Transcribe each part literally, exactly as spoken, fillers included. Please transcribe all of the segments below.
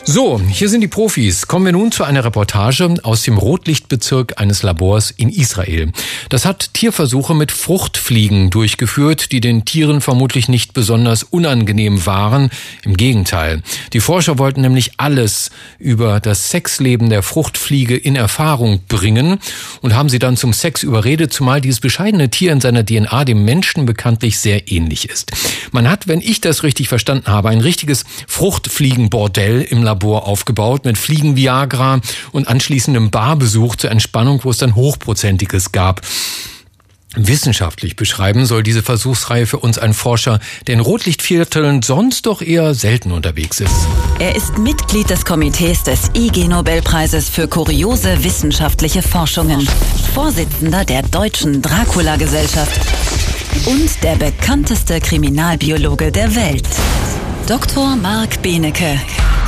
So, hier sind die Profis. Kommen wir nun zu einer Reportage aus dem Rotlichtbezirk eines Labors in Israel. Das hat Tierversuche mit Fruchtfliegen durchgeführt, die den Tieren vermutlich nicht besonders unangenehm waren. Im Gegenteil. Die Forscher wollten nämlich alles über das Sexleben der Fruchtfliege in Erfahrung bringen und haben sie dann zum Sex überredet, zumal dieses bescheidene Tier in seiner D N A dem Menschen bekanntlich sehr ähnlich ist. Man hat, wenn ich das richtig verstanden habe, ein richtiges Fruchtfliegenbordell im Labor aufgebaut mit Fliegen-Viagra und anschließendem Barbesuch zur Entspannung, wo es dann Hochprozentiges gab. Wissenschaftlich beschreiben soll diese Versuchsreihe für uns ein Forscher, der in Rotlichtvierteln sonst doch eher selten unterwegs ist. Er ist Mitglied des Komitees des I G-Nobelpreises für kuriose wissenschaftliche Forschungen, Vorsitzender der Deutschen Dracula-Gesellschaft und der bekannteste Kriminalbiologe der Welt, Doktor Marc Benecke.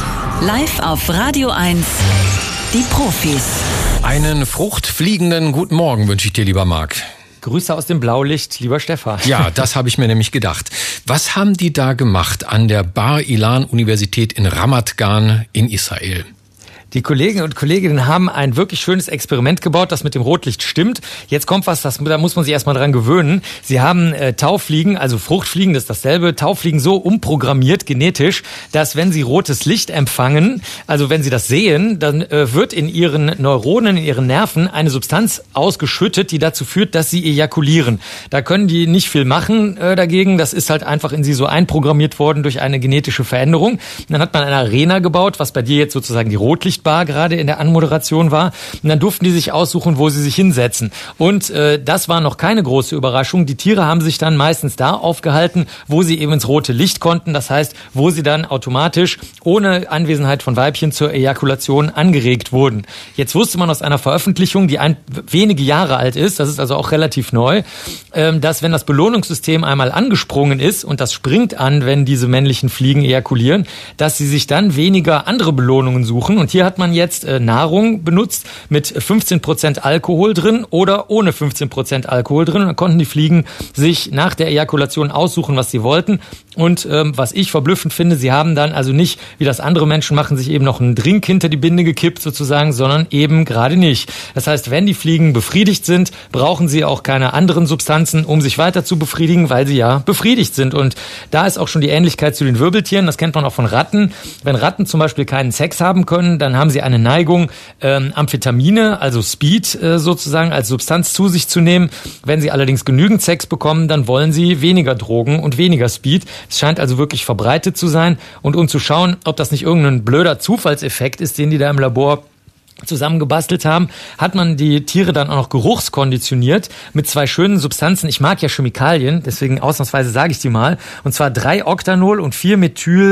Live auf Radio eins, die Profis. Einen fruchtfliegenden guten Morgen wünsche ich dir, lieber Marc. Grüße aus dem Blaulicht, lieber Stefan. Ja, das habe ich mir nämlich gedacht. Was haben die da gemacht an der Bar-Ilan-Universität in Ramat Gan in Israel? Die Kollegen und Kolleginnen haben ein wirklich schönes Experiment gebaut, das mit dem Rotlicht stimmt. Jetzt kommt was, das, da muss man sich erstmal dran gewöhnen. Sie haben äh, Taufliegen, also Fruchtfliegen, das ist dasselbe, Taufliegen so umprogrammiert, genetisch, dass wenn sie rotes Licht empfangen, also wenn sie das sehen, dann äh, wird in ihren Neuronen, in ihren Nerven eine Substanz ausgeschüttet, die dazu führt, dass sie ejakulieren. Da können die nicht viel machen äh, dagegen, das ist halt einfach in sie so einprogrammiert worden durch eine genetische Veränderung. Und dann hat man eine Arena gebaut, was bei dir jetzt sozusagen die Rotlicht Bar gerade in der Anmoderation war. Und dann durften die sich aussuchen, wo sie sich hinsetzen. Und äh, das war noch keine große Überraschung. Die Tiere haben sich dann meistens da aufgehalten, wo sie eben ins rote Licht konnten. Das heißt, wo sie dann automatisch ohne Anwesenheit von Weibchen zur Ejakulation angeregt wurden. Jetzt wusste man aus einer Veröffentlichung, die ein, wenige Jahre alt ist, das ist also auch relativ neu, ähm, dass wenn das Belohnungssystem einmal angesprungen ist, und das springt an, wenn diese männlichen Fliegen ejakulieren, dass sie sich dann weniger andere Belohnungen suchen. Und hier hat man jetzt äh, Nahrung benutzt mit fünfzehn Prozent Alkohol drin oder ohne fünfzehn Prozent Alkohol drin. Und dann konnten die Fliegen sich nach der Ejakulation aussuchen, was sie wollten. Und ähm, was ich verblüffend finde, sie haben dann also nicht, wie das andere Menschen machen, sich eben noch einen Drink hinter die Binde gekippt sozusagen, sondern eben gerade nicht. Das heißt, wenn die Fliegen befriedigt sind, brauchen sie auch keine anderen Substanzen, um sich weiter zu befriedigen, weil sie ja befriedigt sind. Und da ist auch schon die Ähnlichkeit zu den Wirbeltieren. Das kennt man auch von Ratten. Wenn Ratten zum Beispiel keinen Sex haben können, dann haben sie eine Neigung, ähm, Amphetamine, also Speed äh, sozusagen als Substanz zu sich zu nehmen. Wenn sie allerdings genügend Sex bekommen, dann wollen sie weniger Drogen und weniger Speed. Es scheint also wirklich verbreitet zu sein. Und um zu schauen, ob das nicht irgendein blöder Zufallseffekt ist, den die da im Labor zusammengebastelt haben, hat man die Tiere dann auch noch geruchskonditioniert mit zwei schönen Substanzen. Ich mag ja Chemikalien, deswegen ausnahmsweise sage ich die mal. Und zwar drei Octanol und vier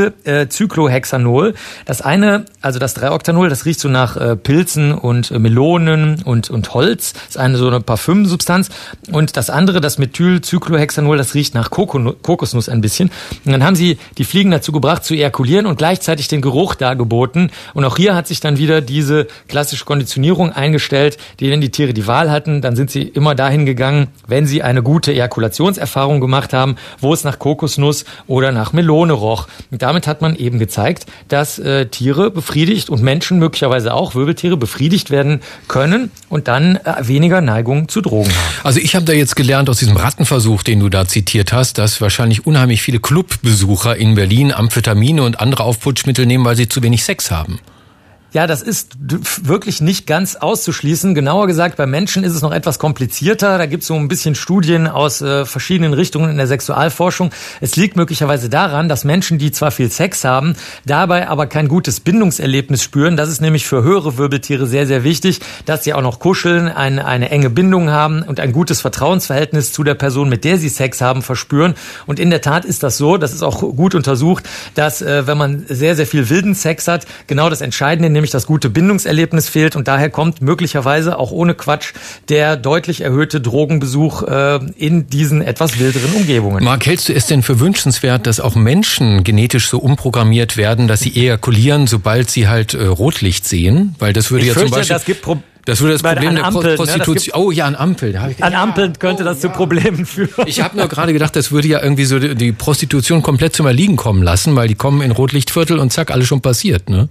Methyl-Cyclohexanol. Das eine, also das drei Octanol, das riecht so nach äh, Pilzen und äh, Melonen und, und Holz. Das ist eine so eine Parfümsubstanz. Und das andere, das Methyl-Cyclohexanol, das riecht nach Kokonu- Kokosnuss ein bisschen. Und dann haben sie die Fliegen dazu gebracht, zu ejakulieren und gleichzeitig den Geruch dargeboten. Und auch hier hat sich dann wieder diese klassische Konditionierung eingestellt, die, wenn die Tiere die Wahl hatten, dann sind sie immer dahin gegangen, wenn sie eine gute Ejakulationserfahrung gemacht haben, wo es nach Kokosnuss oder nach Melone roch. Und damit hat man eben gezeigt, dass äh, Tiere befriedigt und Menschen möglicherweise auch, Wirbeltiere, befriedigt werden können und dann äh, weniger Neigung zu Drogen haben. Also ich habe da jetzt gelernt aus diesem Rattenversuch, den du da zitiert hast, dass wahrscheinlich unheimlich viele Clubbesucher in Berlin Amphetamine und andere Aufputschmittel nehmen, weil sie zu wenig Sex haben. Ja, das ist wirklich nicht ganz auszuschließen. Genauer gesagt, bei Menschen ist es noch etwas komplizierter. Da gibt es so ein bisschen Studien aus äh, verschiedenen Richtungen in der Sexualforschung. Es liegt möglicherweise daran, dass Menschen, die zwar viel Sex haben, dabei aber kein gutes Bindungserlebnis spüren. Das ist nämlich für höhere Wirbeltiere sehr, sehr wichtig, dass sie auch noch kuscheln, eine, eine enge Bindung haben und ein gutes Vertrauensverhältnis zu der Person, mit der sie Sex haben, verspüren. Und in der Tat ist das so, das ist auch gut untersucht, dass äh, wenn man sehr, sehr viel wilden Sex hat, genau das Entscheidende, nämlich das gute Bindungserlebnis fehlt und daher kommt möglicherweise auch ohne Quatsch der deutlich erhöhte Drogenbesuch äh, in diesen etwas wilderen Umgebungen. Marc, hältst du es denn für wünschenswert, dass auch Menschen genetisch so umprogrammiert werden, dass sie ejakulieren, sobald sie halt äh, Rotlicht sehen? Weil das würde ich ja fürchte, zum Beispiel... Das gibt Pro- Das würde das Bei, Problem der Ampeln, Prostitution... Ne, oh ja, an Ampeln. Da hab ich, an ja, Ampeln könnte oh, das ja. zu Problemen führen. Ich habe nur gerade gedacht, das würde ja irgendwie so die Prostitution komplett zum Erliegen kommen lassen, weil die kommen in Rotlichtviertel und zack, alles schon passiert, ne?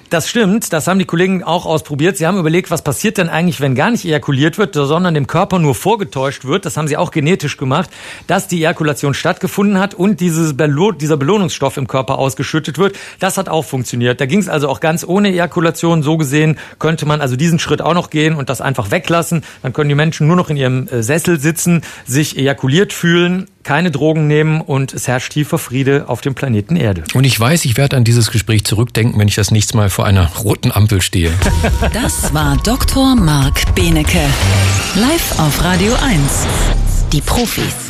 Das stimmt, das haben die Kollegen auch ausprobiert. Sie haben überlegt, was passiert denn eigentlich, wenn gar nicht ejakuliert wird, sondern dem Körper nur vorgetäuscht wird. Das haben sie auch genetisch gemacht, dass die Ejakulation stattgefunden hat und dieses Belo- dieser Belohnungsstoff im Körper ausgeschüttet wird. Das hat auch funktioniert. Da ging es also auch ganz ohne Ejakulation. So gesehen könnte man also diesen Schritt auch noch gehen und das einfach weglassen. Dann können die Menschen nur noch in ihrem Sessel sitzen, sich ejakuliert fühlen, keine Drogen nehmen und es herrscht tiefer Friede auf dem Planeten Erde. Und ich weiß, ich werde an dieses Gespräch zurückdenken, wenn ich das nächste Mal vor einer roten Ampel stehe. Das war Doktor Marc Benecke. Live auf Radio eins. Die Profis.